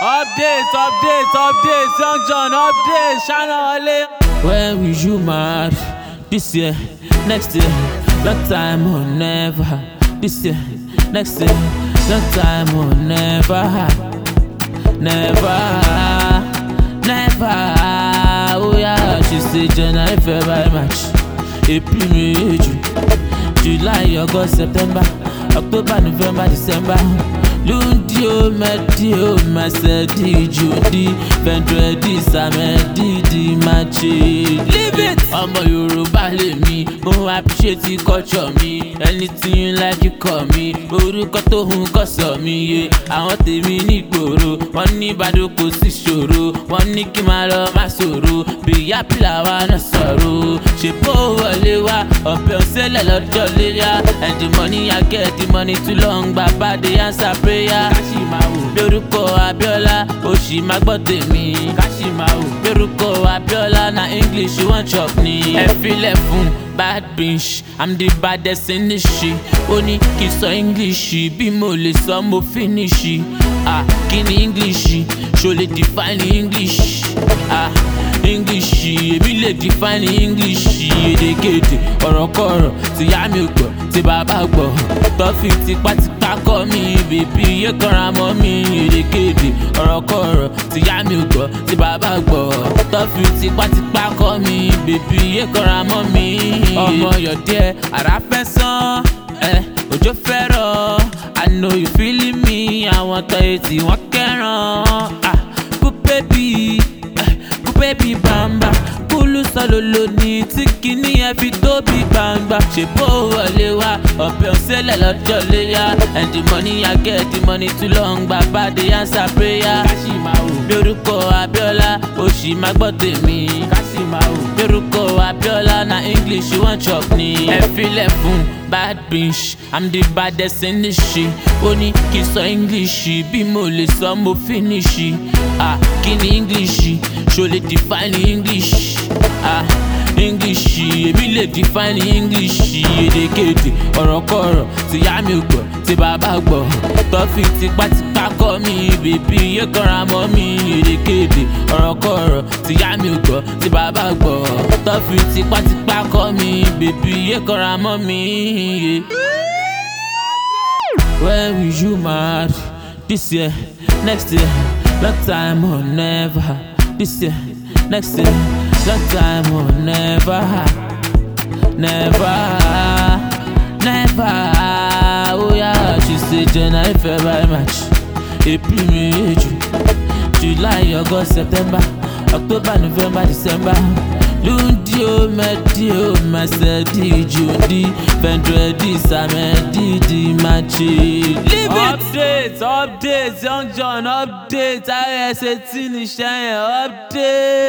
Updates, Young John, updates, Shana Wale. When will you marry? This year, next year, that time or never. This year, next year, that time or never. Never. Oh yeah, she say January, February, March, April, May, June, July, August, September, October, November, December. Lundio, Medio, Masedi, Judy, Vendredi, Samedi, Dimachi. Leave it! Ọmọ Yorùbá lèmi, mo appreciate the culture mi. Anything you like you call me. Orúkọ tó hun kọ́ sọ mi yé. Àwọn tèmi ní ìgboro, wọ́n ní Ìbàdàn kò sí ṣòro. Wọ́n ní kí n máa lọ má ṣòro. Bí happy làwa náà sọ̀rọ̀. Ṣèbó wọlé wá, ọ̀bẹ òṣèlè lọ́jọ́ léyà. And the money I get, the money too long, bàbá dey answer prayer. Kashimawo lórúkọ Abiola ó sì máa gbọ́ tèmi. Kashimawo lórúkọ Abiola na English you wan chop ni. Ẹ filẹ̀ fún bad bitch, I'm the baddest in this shit. Ó ní kí n sọ English bí mo lè sọ mo finish. Kí ni English? Ṣo lè define English? English èmi lè define English. Èdèkedè ọ̀rọ̀kọ̀rọ̀ tìyá mi ò gbọ́ tí bàbá gbọ́. Tọ́fì tipátipá kọ́ mi bèbí yé kanra mọ́ mi. Èdèkedè ọ̀rọ̀kọ̀rọ̀ tìyá mi ò gbọ́ tí bàbá gbọ́. Tọ́fì tipátipá kọ́ mi bèbí yé kanra mọ́ mi. Ọmọ yọ̀dẹ́ ara fẹ́ sán òjò fẹ́ rọ̀. I know you feeling me. Àwọn tọ́ etí wọ́n kẹ́ràn. Baby bamba kúlù sọlọlọ ní tí kìíní ẹ fi tóbi gbangba. Ṣèbó wọlé wá ọ̀bẹ òṣèlè lọ́jọ́ léyà. And the money I get, the money too long, bàbá dey answer prayer. Kashimawo lórúkọ Abiola ó sì máa gbọ́ tèmi. Kashimawo lórúkọ Abiola na English you wan chop ni. Ẹ filẹ̀ fún bad bitch, I'm the baddest in this shit. Ó ní kí n sọ English bí mo lè sọ mo finish. Kí ni English? Ṣo lè define English? English èmi lè define English. Èdèkedè ọ̀rọ̀kọ̀rọ̀ tìyá mi ò gbọ́ tí bàbá gbọ́. Tọ́fì tipátipá kọ́ mi bèbí yé kanra mọ́ mi. Èdèkedè ọ̀rọ̀kọ̀rọ̀ tìyá mi ò gbọ́ tí bàbá gbọ́. Tọ́fì tipátipá kọ́ mi bèbí yé kanra mọ́ mi. When will you marry? This year, next year, that time or never. This year, next year, that time or never. Oh yeah, she say January, February, March, April, May, June, July, August, September, October, November, December. Lundio, Medio, Masedi, Judy, Vendredi, Samedi, Dimachi. Updates, Young John, updates. ISAT ní Ṣẹ́yìn, updates.